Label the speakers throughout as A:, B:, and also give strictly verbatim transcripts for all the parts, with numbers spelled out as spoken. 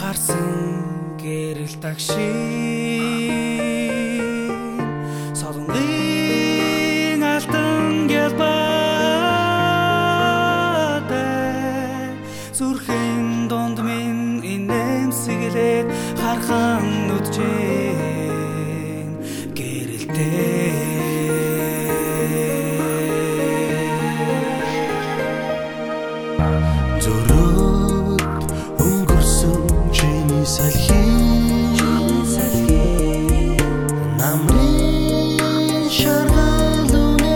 A: харсан гэрэл тагшин солонгын алтан гялбатай зүрхэн донд минь инээмсэглээд хархан нүдчэн гэрэлтэй зориод өнгөрсөн чиний салхи намрын шаргал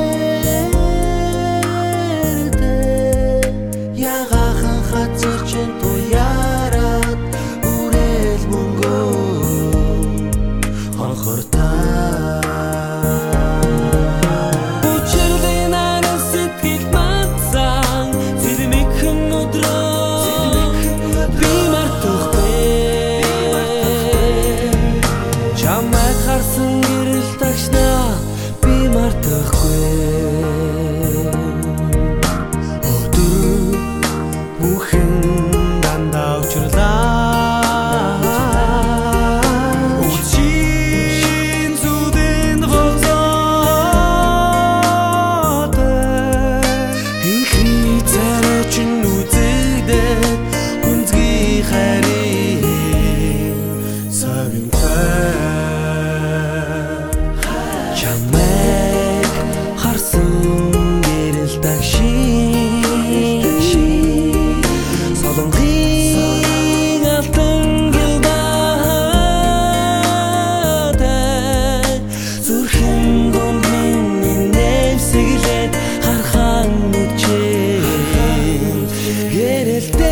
A: үнэрдэ ягахан хацар чин туяраад үрэл мөнгөө хонхортай харсан гэрэл тагшна би мартахгүй өдөр бүхэн дандаа учрлаа үчин зүдэнд болзоод инхний царай чин үзэгдээд хүнзгий хайрын савинтай чамайг харсан гэрэл тагшин солонгын алтан гялбатай зүрхэн гонд минь инээмсэглээд хархан нүдчэн гэрэлтэй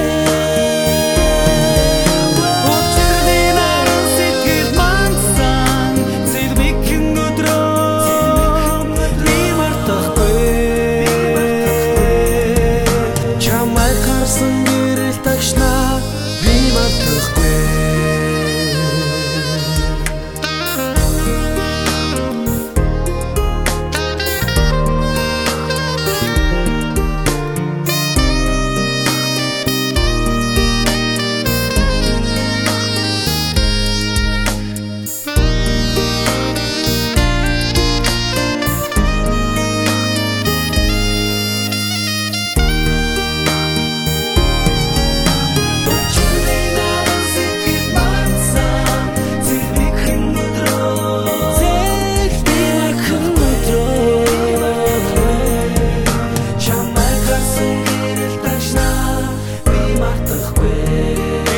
A: харсан гэрэл тагшна би мартахгүй Чамайг харсан гэрэл тагшна би мартахгүй